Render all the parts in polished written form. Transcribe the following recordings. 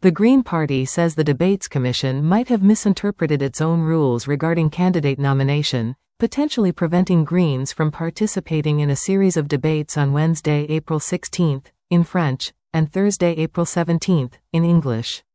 The Green Party says the Debates Commission might have misinterpreted its own rules regarding candidate nomination, potentially preventing Greens from participating in a series of debates on Wednesday, April 16, in French, and Thursday, April 17, in English.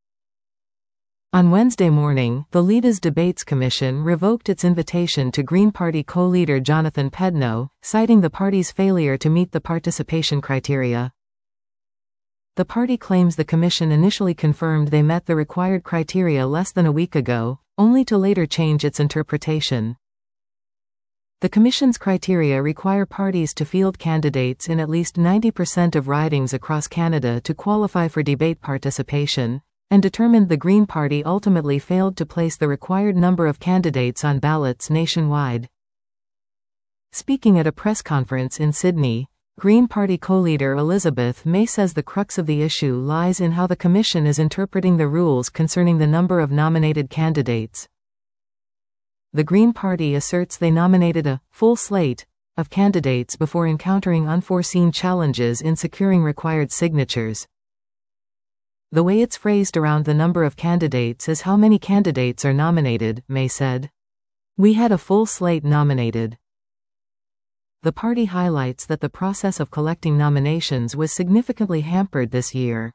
On Wednesday morning, the Leaders Debates Commission revoked its invitation to Green Party co-leader Jonathan Pedno, citing the party's failure to meet the participation criteria. The party claims the commission initially confirmed they met the required criteria less than a week ago, only to later change its interpretation. The Commission's criteria require parties to field candidates in at least 90% of ridings across Canada to qualify for debate participation, and determined the Green Party ultimately failed to place the required number of candidates on ballots nationwide. Speaking at a press conference in Sydney, Green Party co-leader Elizabeth May says the crux of the issue lies in how the Commission is interpreting the rules concerning the number of nominated candidates. The Green Party asserts they nominated a full slate of candidates before encountering unforeseen challenges in securing required signatures. The way it's phrased around the number of candidates is how many candidates are nominated, May said. We had a full slate nominated. The party highlights that the process of collecting nominations was significantly hampered this year.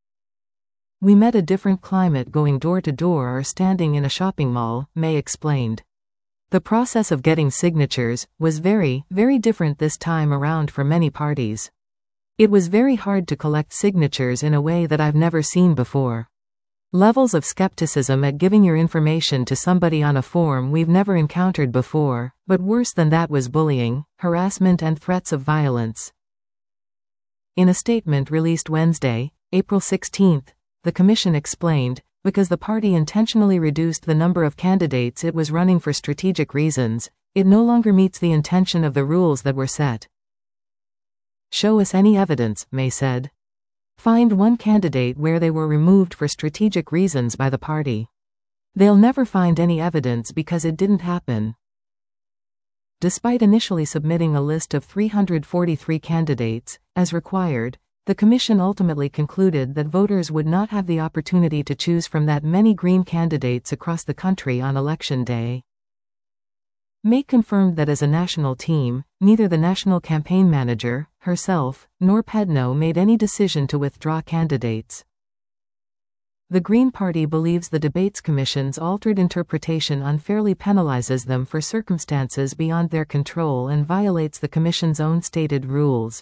We met a different climate going door to door or standing in a shopping mall, May explained. The process of getting signatures was very, very different this time around for many parties. It was very hard to collect signatures in a way that I've never seen before. Levels of skepticism at giving your information to somebody on a form we've never encountered before, but worse than that was bullying, harassment and threats of violence. In a statement released Wednesday, April 16, the Commission explained, because the party intentionally reduced the number of candidates it was running for strategic reasons, it no longer meets the intention of the rules that were set. Show us any evidence, May said. Find one candidate where they were removed for strategic reasons by the party. They'll never find any evidence because it didn't happen. Despite initially submitting a list of 343 candidates, as required, the Commission ultimately concluded that voters would not have the opportunity to choose from that many Green candidates across the country on Election Day. May confirmed that as a national team, neither the National Campaign Manager, herself, nor Pedno made any decision to withdraw candidates. The Green Party believes the Debates Commission's altered interpretation unfairly penalizes them for circumstances beyond their control and violates the Commission's own stated rules.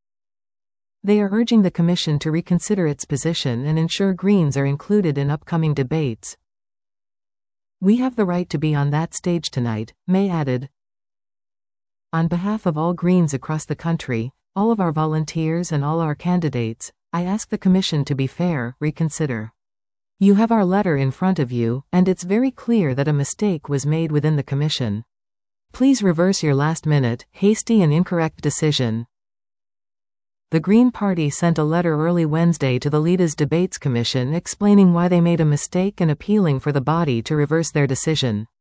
They are urging the Commission to reconsider its position and ensure Greens are included in upcoming debates. We have the right to be on that stage tonight, May added. On behalf of all Greens across the country, all of our volunteers and all our candidates, I ask the Commission to be fair, reconsider. You have our letter in front of you, and it's very clear that a mistake was made within the Commission. Please reverse your last-minute, hasty and incorrect decision. The Green Party sent a letter early Wednesday to the Leaders Debates Commission explaining why they made a mistake and appealing for the body to reverse their decision.